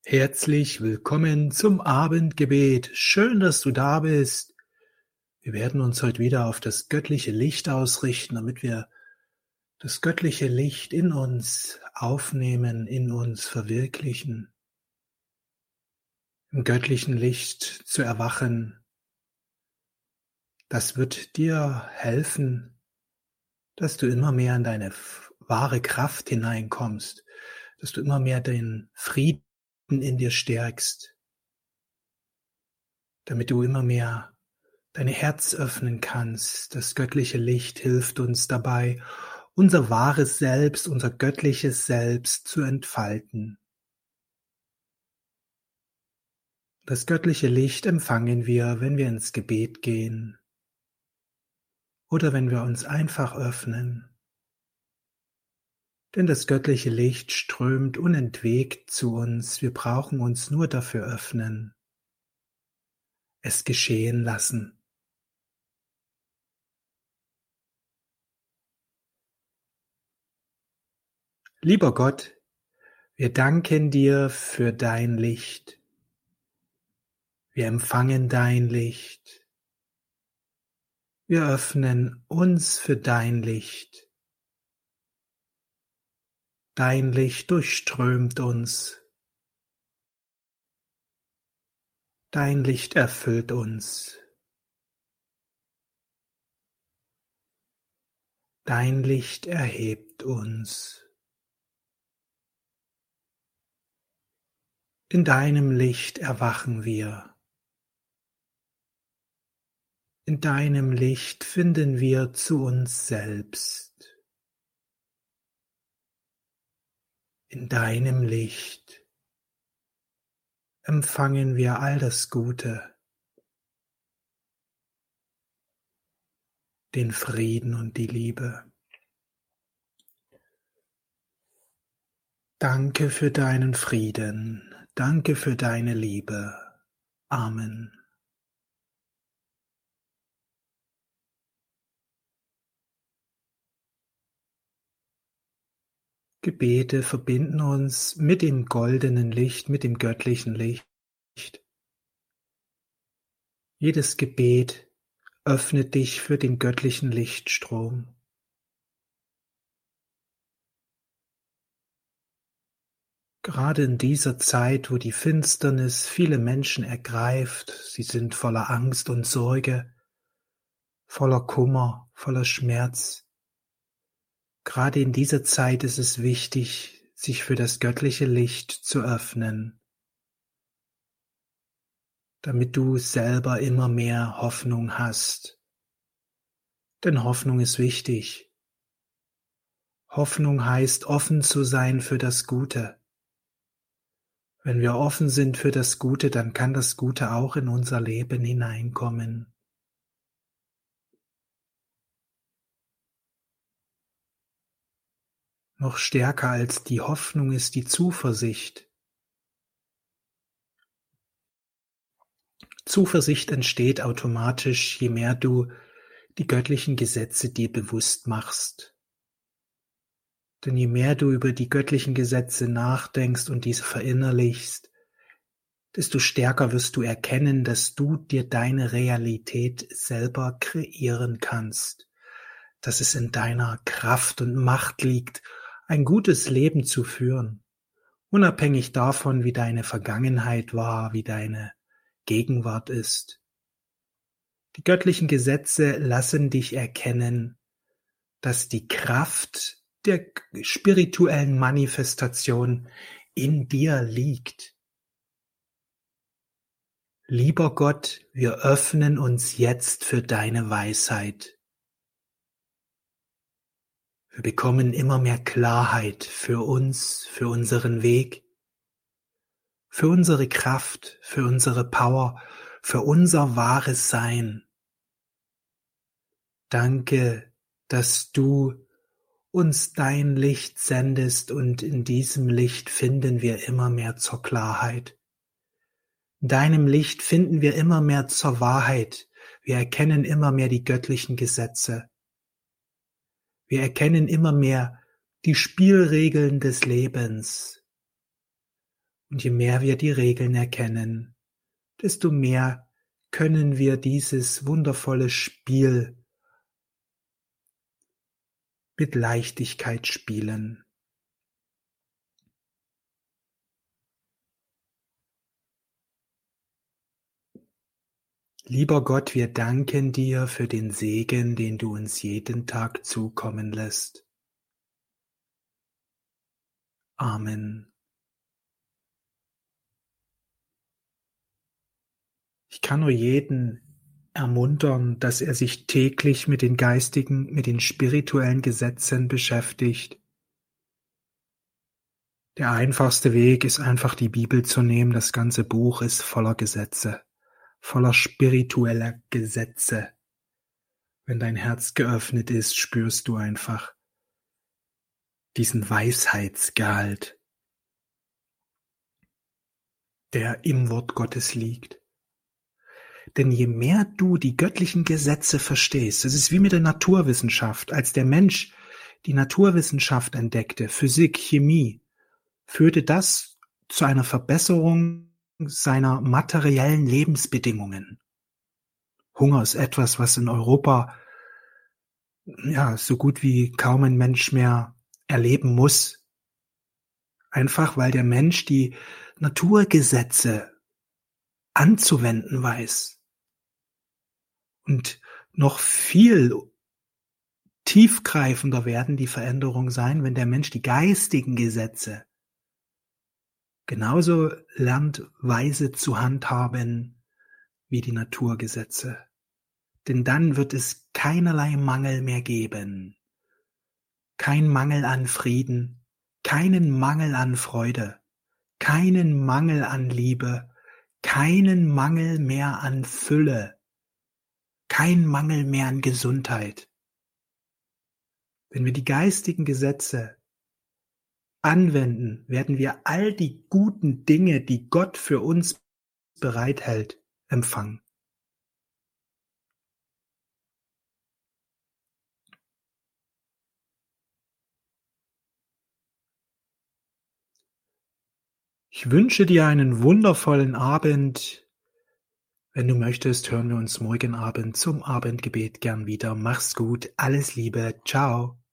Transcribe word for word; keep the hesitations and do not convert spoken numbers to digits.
Herzlich willkommen zum Abendgebet. Schön, dass du da bist. Wir werden uns heute wieder auf das göttliche Licht ausrichten, damit wir das göttliche Licht in uns aufnehmen, in uns verwirklichen. Im göttlichen Licht zu erwachen, das wird dir helfen, dass du immer mehr in deine wahre Kraft hineinkommst, dass du immer mehr den Frieden in dir stärkst, damit du immer mehr dein Herz öffnen kannst. Das göttliche Licht hilft uns dabei, unser wahres Selbst, unser göttliches Selbst zu entfalten. Das göttliche Licht empfangen wir, wenn wir ins Gebet gehen oder wenn wir uns einfach öffnen. Denn das göttliche Licht strömt unentwegt zu uns. Wir brauchen uns nur dafür öffnen, es geschehen lassen. Lieber Gott, wir danken dir für dein Licht. Wir empfangen dein Licht. Wir öffnen uns für dein Licht. Dein Licht durchströmt uns. Dein Licht erfüllt uns. Dein Licht erhebt uns. In deinem Licht erwachen wir. In deinem Licht finden wir zu uns selbst. In deinem Licht empfangen wir all das Gute, den Frieden und die Liebe. Danke für deinen Frieden, danke für deine Liebe. Amen. Gebete verbinden uns mit dem goldenen Licht, mit dem göttlichen Licht. Jedes Gebet öffnet dich für den göttlichen Lichtstrom. Gerade in dieser Zeit, wo die Finsternis viele Menschen ergreift, sie sind voller Angst und Sorge, voller Kummer, voller Schmerz. Gerade in dieser Zeit ist es wichtig, sich für das göttliche Licht zu öffnen, damit du selber immer mehr Hoffnung hast. Denn Hoffnung ist wichtig. Hoffnung heißt, offen zu sein für das Gute. Wenn wir offen sind für das Gute, dann kann das Gute auch in unser Leben hineinkommen. Noch stärker als die Hoffnung ist die Zuversicht. Zuversicht entsteht automatisch, je mehr du die göttlichen Gesetze dir bewusst machst. Denn je mehr du über die göttlichen Gesetze nachdenkst und diese verinnerlichst, desto stärker wirst du erkennen, dass du dir deine Realität selber kreieren kannst, dass es in deiner Kraft und Macht liegt, ein gutes Leben zu führen, unabhängig davon, wie deine Vergangenheit war, wie deine Gegenwart ist. Die göttlichen Gesetze lassen dich erkennen, dass die Kraft der spirituellen Manifestation in dir liegt. Lieber Gott, wir öffnen uns jetzt für deine Weisheit. Wir bekommen immer mehr Klarheit für uns, für unseren Weg, für unsere Kraft, für unsere Power, für unser wahres Sein. Danke, dass du uns dein Licht sendest und in diesem Licht finden wir immer mehr zur Klarheit. In deinem Licht finden wir immer mehr zur Wahrheit. Wir erkennen immer mehr die göttlichen Gesetze. Wir erkennen immer mehr die Spielregeln des Lebens. Und je mehr wir die Regeln erkennen, desto mehr können wir dieses wundervolle Spiel mit Leichtigkeit spielen. Lieber Gott, wir danken dir für den Segen, den du uns jeden Tag zukommen lässt. Amen. Ich kann nur jeden ermuntern, dass er sich täglich mit den geistigen, mit den spirituellen Gesetzen beschäftigt. Der einfachste Weg ist einfach die Bibel zu nehmen. Das ganze Buch ist voller Gesetze, voller spiritueller Gesetze. Wenn dein Herz geöffnet ist, spürst du einfach diesen Weisheitsgehalt, der im Wort Gottes liegt. Denn je mehr du die göttlichen Gesetze verstehst, das ist wie mit der Naturwissenschaft, als der Mensch die Naturwissenschaft entdeckte, Physik, Chemie, führte das zu einer Verbesserung seiner materiellen Lebensbedingungen. Hunger ist etwas, was in Europa ja so gut wie kaum ein Mensch mehr erleben muss. Einfach weil der Mensch die Naturgesetze anzuwenden weiß. Und noch viel tiefgreifender werden die Veränderungen sein, wenn der Mensch die geistigen Gesetze genauso lernt, weise zu handhaben wie die Naturgesetze. Denn dann wird es keinerlei Mangel mehr geben. Kein Mangel an Frieden, keinen Mangel an Freude, keinen Mangel an Liebe, keinen Mangel mehr an Fülle. Kein Mangel mehr an Gesundheit. Wenn wir die geistigen Gesetze anwenden, werden wir all die guten Dinge, die Gott für uns bereithält, empfangen. Ich wünsche dir einen wundervollen Abend. Wenn du möchtest, hören wir uns morgen Abend zum Abendgebet gern wieder. Mach's gut, alles Liebe, ciao.